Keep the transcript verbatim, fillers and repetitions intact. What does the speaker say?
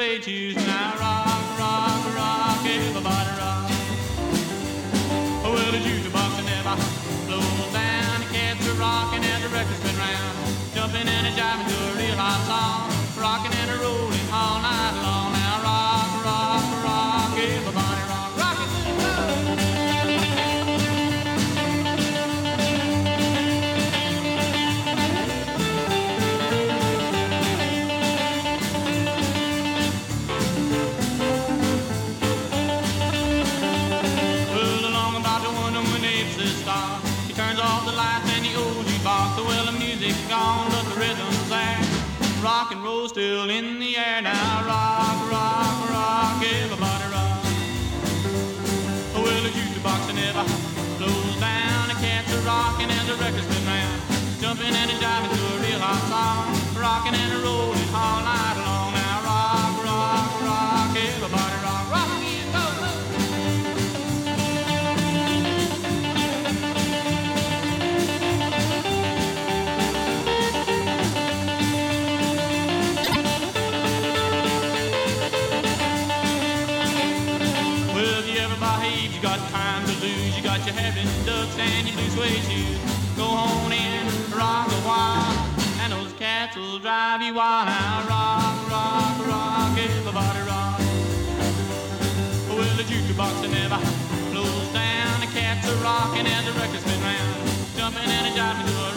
suede shoes. Now rock, rock, rock, everybody rock. Well, the jukebox never slows down. The cats are rocking as the record's been round. Jumping and a jiving to a real hot song. Rocking and a rolling all night long. Now rock, rock, rock, everybody rock. Rock it, well, along about the one when Abe says stop. He turns off the lights and the old jukebox. Well, the music's gone, but the rhythm's there. Rock and roll still in the air. Now rock, rock, rock, everybody rock. Well, the jukebox never slows down. The cats are rocking and the record's been round. Jumping and a jiving to a real hot song. Rocking and a rolling all night long. Now rock, rock, rock, everybody rock. Rock again, go, go. You got time to lose, you got your having ducks and your blue suede shoes. Go on in, rock a while, and those cats will drive you wild. Now rock, rock, rock, everybody rock. Well, the jukebox never closed down. The cats are rocking as the record's been round. Jumping and a jiving to a